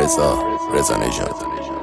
رضا نژاد.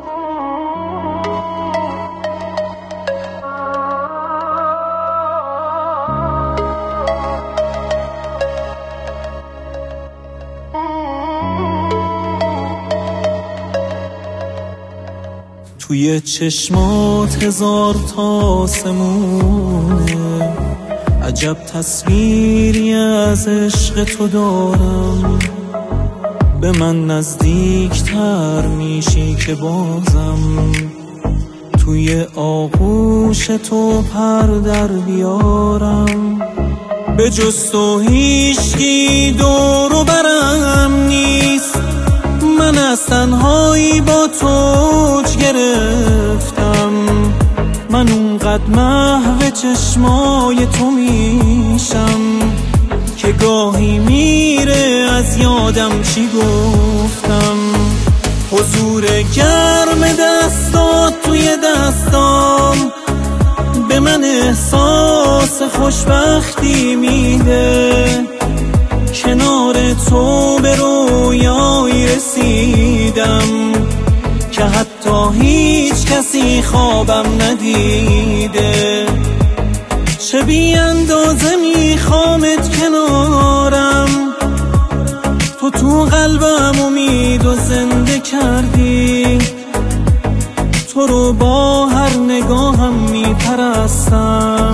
توی چشمات هزار تا سمونه، عجب تصویری از عشق تو دارم. به من نزدیکتر میشی که بازم توی آغوش تو پر در بیارم. به جز تو هیچکی دور و برم نیست، من از تنهایی با تو گرفتم. من اونقدر محو چشمای تو میشم که گاهی میره از یادم چی گفتم. حضور گرم دستات توی دستام به من احساس خوشبختی میده. کنار تو به رویایی رسیدم که حتی هیچ کسی خوابم ندیده. چه بی اندازه میخوامت کنارم، تو قلبم امید و زنده کردی. تو رو با هر نگاهم میپرستم،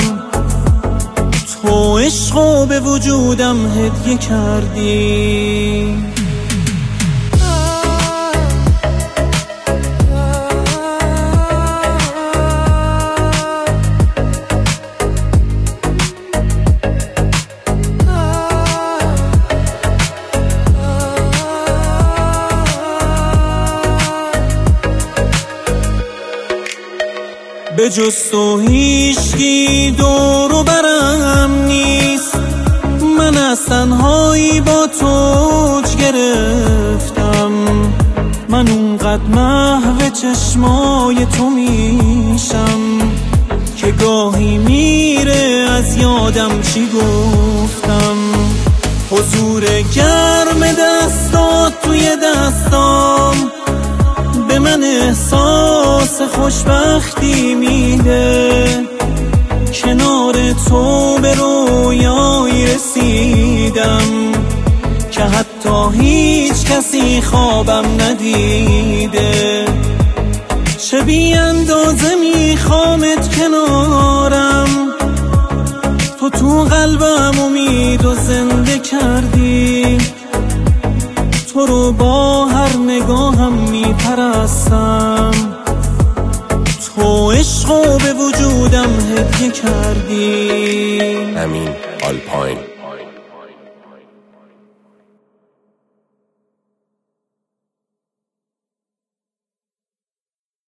تو عشقو به وجودم هدیه کردی. به جز تو هیچکی دور و برم نیست، من از تنهایی با تو گرفتم. من اونقدر محو چشمای تو میشم که گاهی میره از یادم چی گفتم. حضور گرم دستات توی دستام به من احساس خوشبختی میده. کنار تو به رویایی رسیدم که حتی هیچ کسی خوابم ندیده. چه بی اندازه میخوامت کنارم، تو قلبم امید و زنده کردی. تو رو با هر نگاهم میپرستم، تو عشقو به وجودم هدیه کردی. امین آلپاین.